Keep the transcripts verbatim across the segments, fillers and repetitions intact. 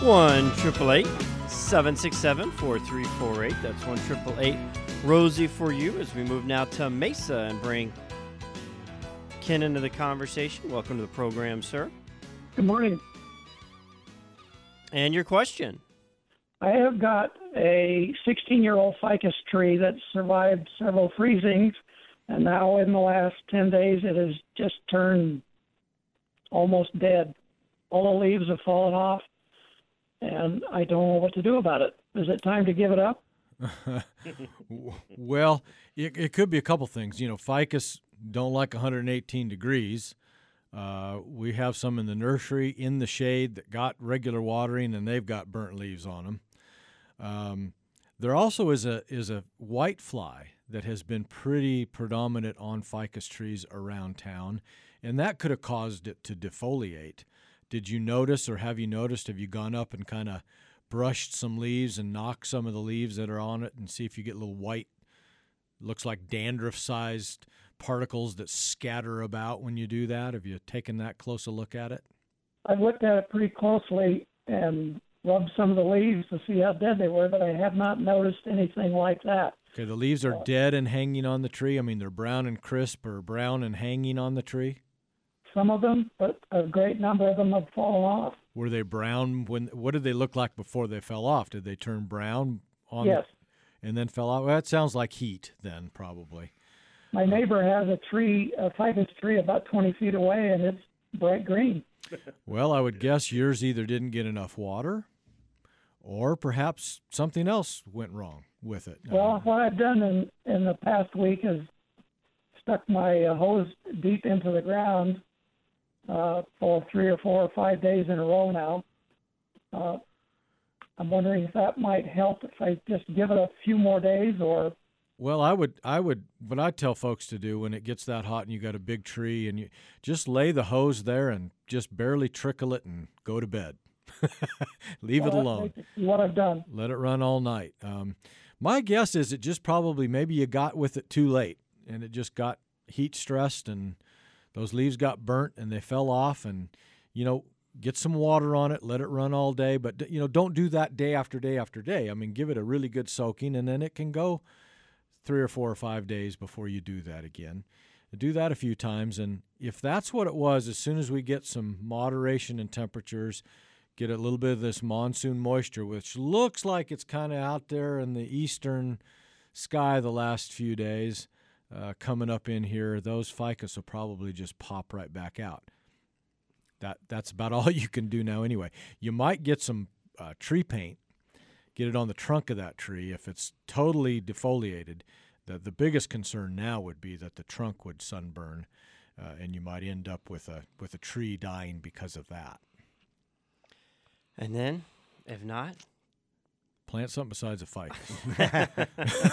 one triple eight seven six seven four three four eight. That's one triple eight Rosie for you as we move now to Mesa and bring Ken into the conversation. Welcome to the program, sir. Good morning. And your question. I have got a sixteen-year-old ficus tree that survived several freezings, and now in the last ten days it has just turned almost dead. All the leaves have fallen off, and I don't know what to do about it. Is it time to give it up? Well, it, it could be a couple things. You know, ficus don't like one hundred eighteen degrees. Uh, we have some in the nursery in the shade that got regular watering, and they've got burnt leaves on them. Um, there also is a is a white fly that has been pretty predominant on ficus trees around town, and that could have caused it to defoliate. Did you notice, or have you noticed, have you gone up and kind of brushed some leaves and knocked some of the leaves that are on it and see if you get little white, looks like dandruff-sized particles that scatter about when you do that? Have you taken that close a look at it? I've looked at it pretty closely and rubbed some of the leaves to see how dead they were, but I have not noticed anything like that. Okay, the leaves are Uh, dead and hanging on the tree. I mean, they're brown and crisp or brown and hanging on the tree. Some of them, but a great number of them have fallen off. Were they brown when? What did they look like before they fell off? Did they turn brown on? Yes. The, and then fell off. Well, that sounds like heat. Then probably. My neighbor has a tree, a ficus tree, about twenty feet away, and it's bright green. Well, I would guess yours either didn't get enough water, or perhaps something else went wrong with it. Well, what I've done in, in the past week is stuck my uh, hose deep into the ground uh, for three or four or five days in a row now. Uh, I'm wondering if that might help if I just give it a few more days, or Well, I would, I would, what I tell folks to do when it gets that hot and you got a big tree and you just lay the hose there and just barely trickle it and go to bed. Leave well, it alone. that's what I've done. Let it run all night. Um, my guess is it just probably maybe you got with it too late and it just got heat stressed and those leaves got burnt and they fell off, and, you know, get some water on it, let it run all day. But, you know, don't do that day after day after day. I mean, give it a really good soaking, and then it can go three or four or five days before you do that again. Do that a few times, and if that's what it was, as soon as we get some moderation in temperatures, get a little bit of this monsoon moisture, which looks like it's kind of out there in the eastern sky the last few days, uh, coming up in here, those ficus will probably just pop right back out. That That's about all you can do now anyway. You might get some uh, tree paint, get it on the trunk of that tree. If it's totally defoliated, the, the biggest concern now would be that the trunk would sunburn, uh, and you might end up with a with a tree dying because of that. And then, if not, plant something besides a ficus.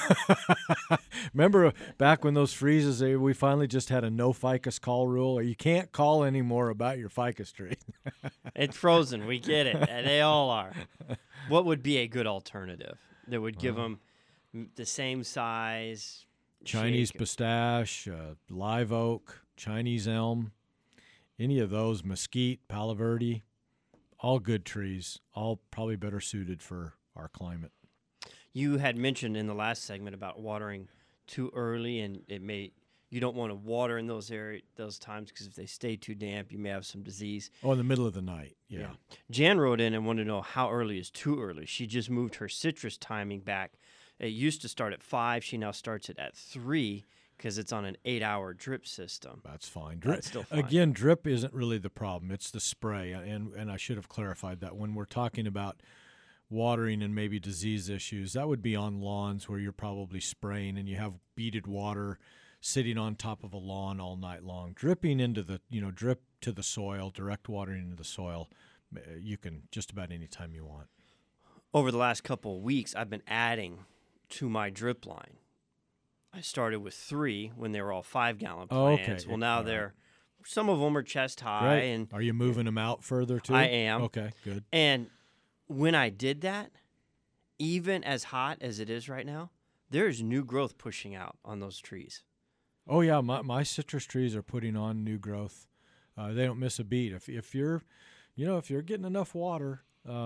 Remember back when those freezes, they, we finally just had a no ficus call rule, or you can't call anymore about your ficus tree. it's frozen. We get it. And they all are. What would be a good alternative that would give Well, them the same size? Chinese shape? pistache, uh, live oak, Chinese elm, any of those, mesquite, palo verde, all good trees, all probably better suited for our climate. You had mentioned in the last segment about watering too early, and it may you don't want to water in those area those times because if they stay too damp, you may have some disease. Oh, in the middle of the night, yeah. Yeah. Jan wrote in and wanted to know how early is too early. She just moved her citrus timing back. It used to start at five. She now starts it at three because it's on an eight-hour drip system. That's fine. Drip, That's still fine. Again, drip isn't really the problem. It's the spray, and and I should have clarified that when we're talking about watering and maybe disease issues, that would be on lawns where you're probably spraying and you have beaded water sitting on top of a lawn all night long. Dripping into the, you know, drip to the soil, direct watering into the soil, you can just about any time you want. Over the last couple of weeks, I've been adding to my drip line. I started with three when they were all five-gallon Oh, plants. okay. Well, now All they're, right. some of them are chest high. Right. and Are you moving them out further too? I am. Okay, good. And when I did that, even as hot as it is right now, there's new growth pushing out on those trees. Oh yeah, my my citrus trees are putting on new growth. Uh, they don't miss a beat. If if you're, you know, if you're getting enough water, um,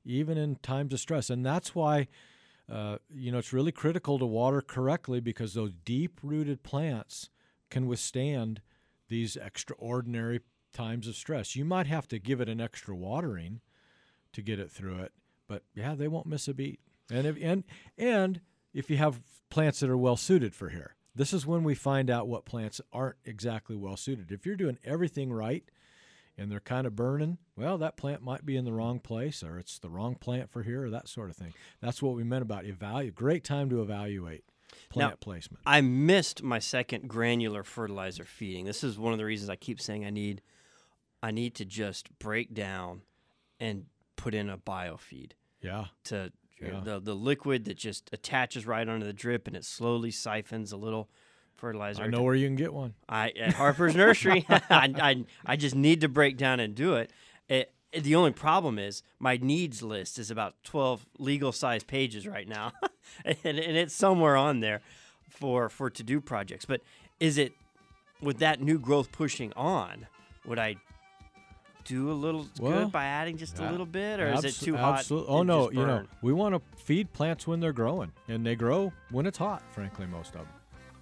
even in times of stress. And that's why, uh, you know, it's really critical to water correctly, because those deep-rooted plants can withstand these extraordinary times of stress. You might have to give it an extra watering to get it through it, but yeah, they won't miss a beat. And if, and and if you have plants that are well suited for here, this is when we find out what plants aren't exactly well suited. If you're doing everything right and they're kind of burning, well, that plant might be in the wrong place, or it's the wrong plant for here, or that sort of thing. That's what we meant about evaluate. Great time to evaluate plant now, placement. I missed my second granular fertilizer feeding. This is one of the reasons I keep saying I need I need to just break down and put in a biofeed. Yeah. To yeah. the the liquid that just attaches right onto the drip, and it slowly siphons a little fertilizer. I know where you can get one. I at Harper's Nursery. I, I I just need to break down and do it. It, it. The only problem is my needs list is about twelve legal size pages right now, and, and it's somewhere on there for for to do projects. But is it with that new growth pushing on? Would I do a little well, good by adding just yeah, a little bit, or abso- is it too hot? Absolutely. Oh no, you know, burn? we want to feed plants when they're growing, and they grow when it's hot. Frankly, most of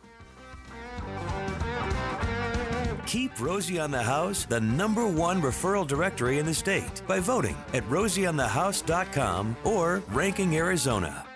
them. Keep Rosie on the House the number one referral directory in the state by voting at rosie on the house dot com or Ranking Arizona.